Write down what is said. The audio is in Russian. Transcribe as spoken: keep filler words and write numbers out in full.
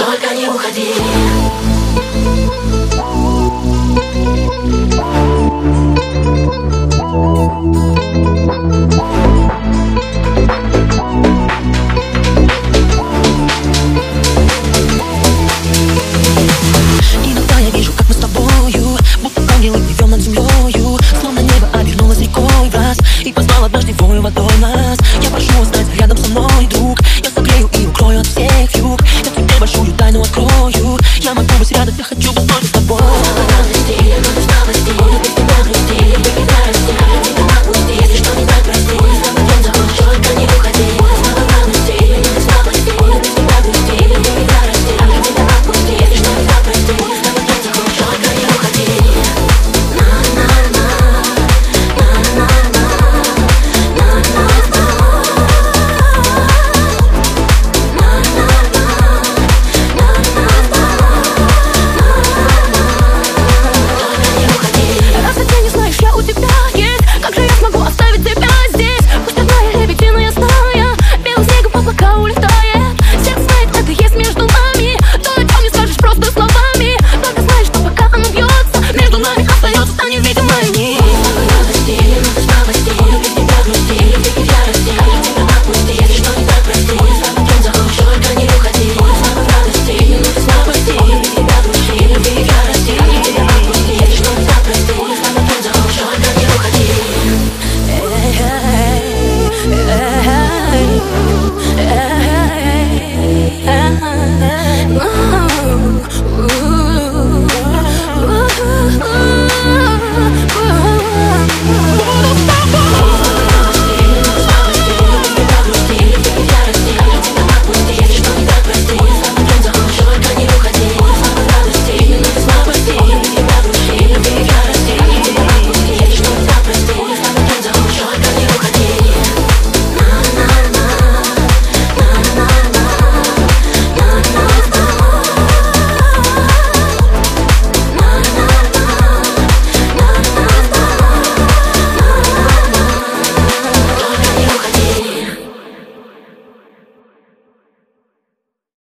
только не уходи. Иногда я вижу, как мы с тобою, будто ангелы плывем над землею, словно небо обернулось рекой в раз и позвал однажды вою водой нас. Я прошу остаться рядом со мной, друг. Я согрею и укрою от всех юг. Я тебе большую тайну открою. Я могу быть рядом, я хочу быть